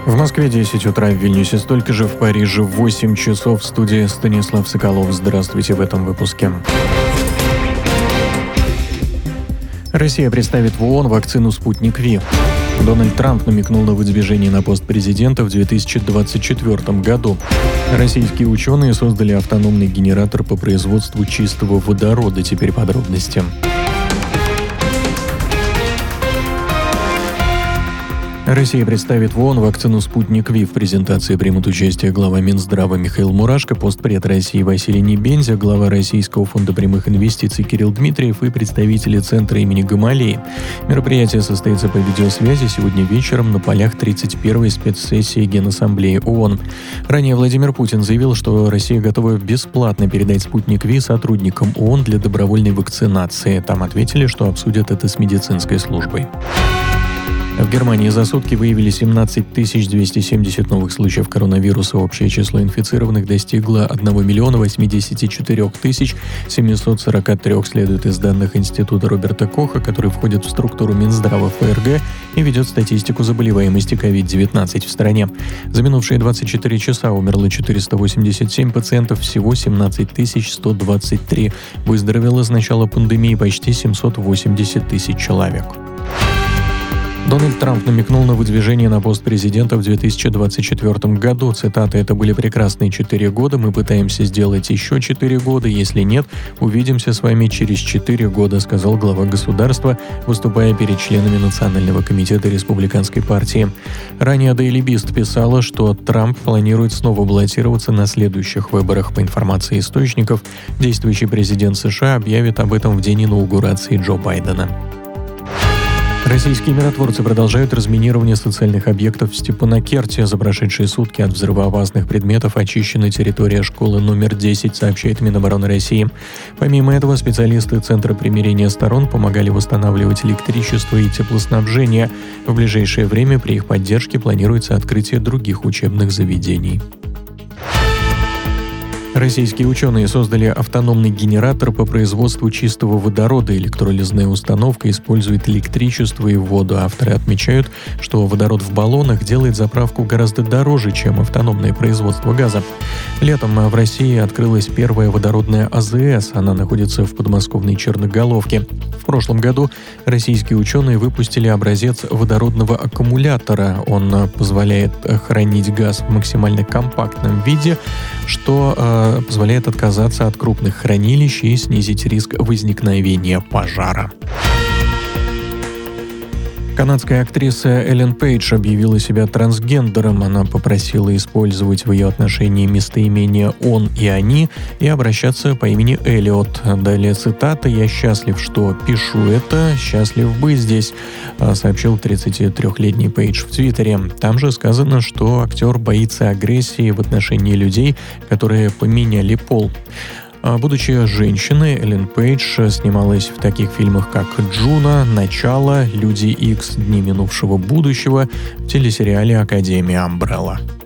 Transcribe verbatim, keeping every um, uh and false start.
В Москве десять утра, в Вильнюсе столько же, в Париже восемь часов. В студии Станислав Соколов. Здравствуйте в этом выпуске. Россия представит в ООН вакцину «Спутник Ви». Дональд Трамп намекнул на выдвижение на пост президента в две тысячи двадцать четвёртом году. Российские ученые создали автономный генератор по производству чистого водорода. Теперь подробности. Россия представит в ООН вакцину «Спутник Ви». В презентации примут участие глава Минздрава Михаил Мурашко, постпред России Василий Небензя, глава Российского фонда прямых инвестиций Кирилл Дмитриев и представители Центра имени Гамалеи. Мероприятие состоится по видеосвязи сегодня вечером на полях тридцать первой спецсессии Генассамблеи ООН. Ранее Владимир Путин заявил, что Россия готова бесплатно передать «Спутник Ви» сотрудникам ООН для добровольной вакцинации. Там ответили, что обсудят это с медицинской службой. В Германии за сутки выявили семнадцать тысяч двести семьдесят новых случаев коронавируса. Общее число инфицированных достигло один миллион восемьдесят четыре тысячи семьсот сорок три, следует из данных Института Роберта Коха, который входит в структуру Минздрава ФРГ и ведет статистику заболеваемости ковид девятнадцать в стране. За минувшие двадцать четыре часа умерло четыреста восемьдесят семь пациентов, всего семнадцать тысяч сто двадцать три. Выздоровело с начала пандемии почти семьсот восемьдесят тысяч человек. Дональд Трамп намекнул на выдвижение на пост президента в две тысячи двадцать четвёртом году. Цитата: «Это были прекрасные четыре года, мы пытаемся сделать еще четыре года, если нет, увидимся с вами через четыре года», сказал глава государства, выступая перед членами Национального комитета Республиканской партии. Ранее Daily Beast писала, что Трамп планирует снова баллотироваться на следующих выборах. По информации источников, действующий президент США объявит об этом в день инаугурации Джо Байдена. Российские миротворцы продолжают разминирование социальных объектов в Степанакерте. За прошедшие сутки от взрывоопасных предметов очищена территория школы номер десять, сообщает Минобороны России. Помимо этого, специалисты Центра примирения сторон помогали восстанавливать электричество и теплоснабжение. В ближайшее время при их поддержке планируется открытие других учебных заведений. Российские ученые создали автономный генератор по производству чистого водорода. Электролизная установка использует электричество и воду. Авторы отмечают, что водород в баллонах делает заправку гораздо дороже, чем автономное производство газа. Летом в России открылась первая водородная АЗС. Она находится в подмосковной Черноголовке. В прошлом году российские ученые выпустили образец водородного аккумулятора. Он позволяет хранить газ в максимально компактном виде, что э, позволяет отказаться от крупных хранилищ и снизить риск возникновения пожара. Канадская актриса Эллен Пейдж объявила себя трансгендером. Она попросила использовать в ее отношении местоимения «он» и «они» и обращаться по имени Эллиот. Далее цитата: «Я счастлив, что пишу это, счастлив быть здесь», сообщил тридцатитрёхлетний Пейдж в Твиттере. Там же сказано, что актер боится агрессии в отношении людей, которые поменяли пол. Будучи женщиной, Эллен Пейдж снималась в таких фильмах, как «Джуна», «Начало», «Люди Икс», «Дни минувшего будущего», в телесериале «Академия Амбрелла».